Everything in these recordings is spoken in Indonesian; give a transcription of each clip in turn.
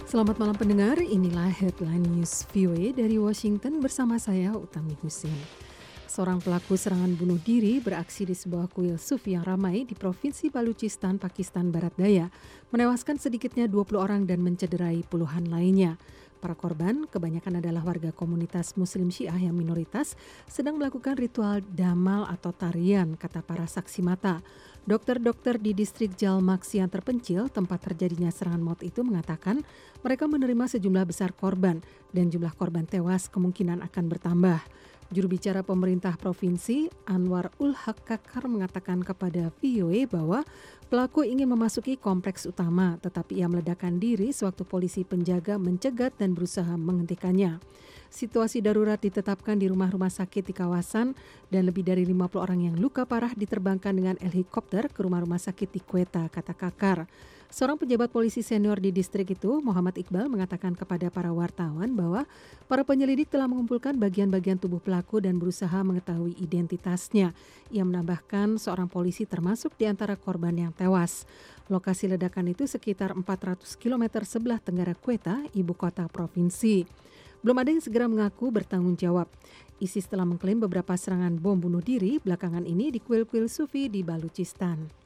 Selamat malam pendengar, inilah Headline News VOA dari Washington bersama saya Utami Husin. Seorang pelaku serangan bunuh diri beraksi di sebuah kuil sufi yang ramai di Provinsi Baluchistan, Pakistan Barat Daya, menewaskan sedikitnya 20 orang dan mencederai puluhan lainnya. Para korban, kebanyakan adalah warga komunitas Muslim Syiah yang minoritas, sedang melakukan ritual damal atau tarian, kata para saksi mata. Dokter-dokter di distrik Jalmaksi yang terpencil, tempat terjadinya serangan maut itu mengatakan mereka menerima sejumlah besar korban dan jumlah korban tewas kemungkinan akan bertambah. Juru bicara pemerintah provinsi Anwar ul Haq Kakar mengatakan kepada VOA bahwa pelaku ingin memasuki kompleks utama, tetapi ia meledakkan diri sewaktu polisi penjaga mencegat dan berusaha menghentikannya. Situasi darurat ditetapkan di rumah-rumah sakit di kawasan dan lebih dari 50 orang yang luka parah diterbangkan dengan helikopter ke rumah-rumah sakit di Quetta, kata Kakar. Seorang pejabat polisi senior di distrik itu, Muhammad Iqbal, mengatakan kepada para wartawan bahwa para penyelidik telah mengumpulkan bagian-bagian tubuh pelaku dan berusaha mengetahui identitasnya. Ia menambahkan seorang polisi termasuk di antara korban yang tewas. Lokasi ledakan itu sekitar 400 km sebelah tenggara Quetta, ibu kota provinsi. Belum ada yang segera mengaku bertanggung jawab. ISIS telah mengklaim beberapa serangan bom bunuh diri belakangan ini di kuil-kuil sufi di Baluchistan.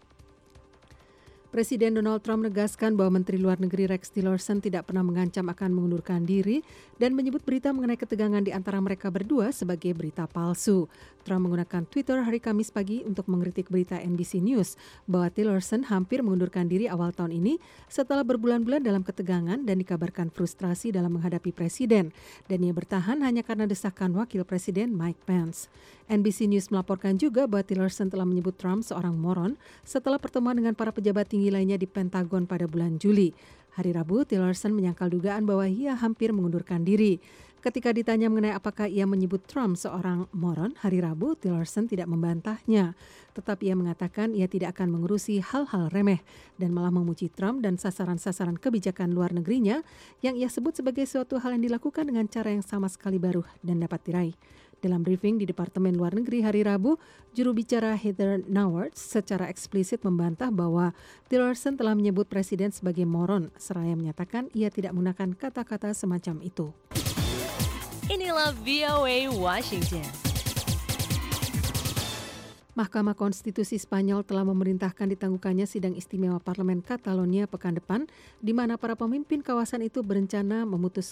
Presiden Donald Trump menegaskan bahwa Menteri Luar Negeri Rex Tillerson tidak pernah mengancam akan mengundurkan diri dan menyebut berita mengenai ketegangan di antara mereka berdua sebagai berita palsu. Trump menggunakan Twitter hari Kamis pagi untuk mengkritik berita NBC News bahwa Tillerson hampir mengundurkan diri awal tahun ini setelah berbulan-bulan dalam ketegangan dan dikabarkan frustrasi dalam menghadapi presiden. Dan ia bertahan hanya karena desakan wakil presiden Mike Pence. NBC News melaporkan juga bahwa Tillerson telah menyebut Trump seorang moron setelah pertemuan dengan para pejabat tinggi lainnya di Pentagon pada bulan Juli. Hari Rabu, Tillerson menyangkal dugaan bahwa ia hampir mengundurkan diri. Ketika ditanya mengenai apakah ia menyebut Trump seorang moron, hari Rabu Tillerson tidak membantahnya. Tetapi ia mengatakan ia tidak akan mengurusi hal-hal remeh dan malah memuji Trump dan sasaran-sasaran kebijakan luar negerinya yang ia sebut sebagai suatu hal yang dilakukan dengan cara yang sama sekali baru dan dapat diraih. Dalam briefing di Departemen Luar Negeri hari Rabu, juru bicara Heather Nauert secara eksplisit membantah bahwa Tillerson telah menyebut presiden sebagai moron, seraya menyatakan ia tidak menggunakan kata-kata semacam itu. Inilah VOA Washington. Mahkamah Konstitusi Spanyol telah memerintahkan ditangguhkannya sidang istimewa Parlemen Catalonia pekan depan, di mana para pemimpin kawasan itu berencana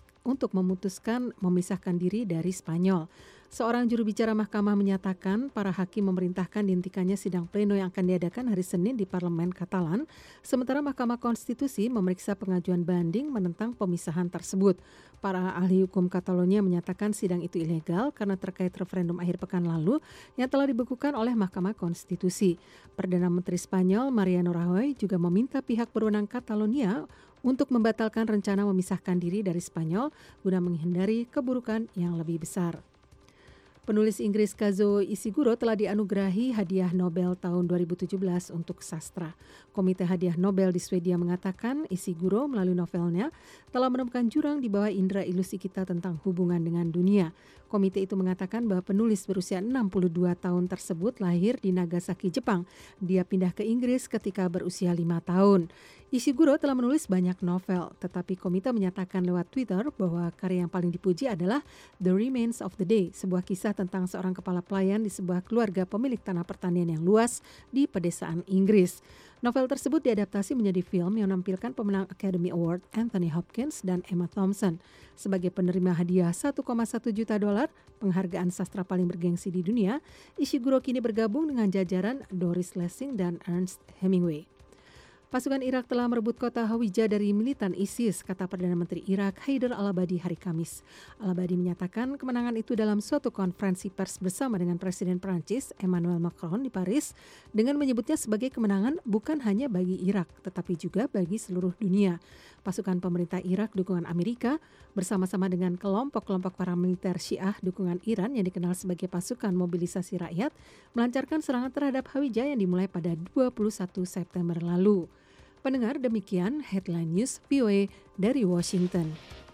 memutuskan memisahkan diri dari Spanyol. Seorang juru bicara mahkamah menyatakan para hakim memerintahkan dihentikannya sidang pleno yang akan diadakan hari Senin di Parlemen Katalan, sementara Mahkamah Konstitusi memeriksa pengajuan banding menentang pemisahan tersebut. Para ahli hukum Catalonia menyatakan sidang itu ilegal karena terkait referendum akhir pekan lalu yang telah dibekukan oleh Mahkamah Konstitusi. Perdana Menteri Spanyol Mariano Rajoy juga meminta pihak berwenang Catalonia untuk membatalkan rencana memisahkan diri dari Spanyol guna menghindari keburukan yang lebih besar. Penulis Inggris Kazuo Ishiguro telah dianugerahi hadiah Nobel tahun 2017 untuk sastra. Komite Hadiah Nobel di Swedia mengatakan Ishiguro melalui novelnya telah menemukan jurang di bawah indera ilusi kita tentang hubungan dengan dunia. Komite itu mengatakan bahwa penulis berusia 62 tahun tersebut lahir di Nagasaki, Jepang. Dia pindah ke Inggris ketika berusia 5 tahun. Ishiguro telah menulis banyak novel, tetapi komite menyatakan lewat Twitter bahwa karya yang paling dipuji adalah The Remains of the Day, sebuah kisah tentang seorang kepala pelayan di sebuah keluarga pemilik tanah pertanian yang luas di pedesaan Inggris. Novel tersebut diadaptasi menjadi film yang menampilkan pemenang Academy Award Anthony Hopkins dan Emma Thompson. Sebagai penerima hadiah $1,1 juta, penghargaan sastra paling bergengsi di dunia, Ishiguro kini bergabung dengan jajaran Doris Lessing dan Ernest Hemingway. Pasukan Irak telah merebut kota Hawija dari militan ISIS, kata Perdana Menteri Irak Haider al-Abadi hari Kamis. Al-Abadi menyatakan kemenangan itu dalam suatu konferensi pers bersama dengan Presiden Prancis Emmanuel Macron di Paris dengan menyebutnya sebagai kemenangan bukan hanya bagi Irak, tetapi juga bagi seluruh dunia. Pasukan pemerintah Irak dukungan Amerika bersama-sama dengan kelompok-kelompok paramiliter Syiah dukungan Iran yang dikenal sebagai pasukan mobilisasi rakyat melancarkan serangan terhadap Hawija yang dimulai pada 21 September lalu. Pendengar, demikian Headline News VOA dari Washington.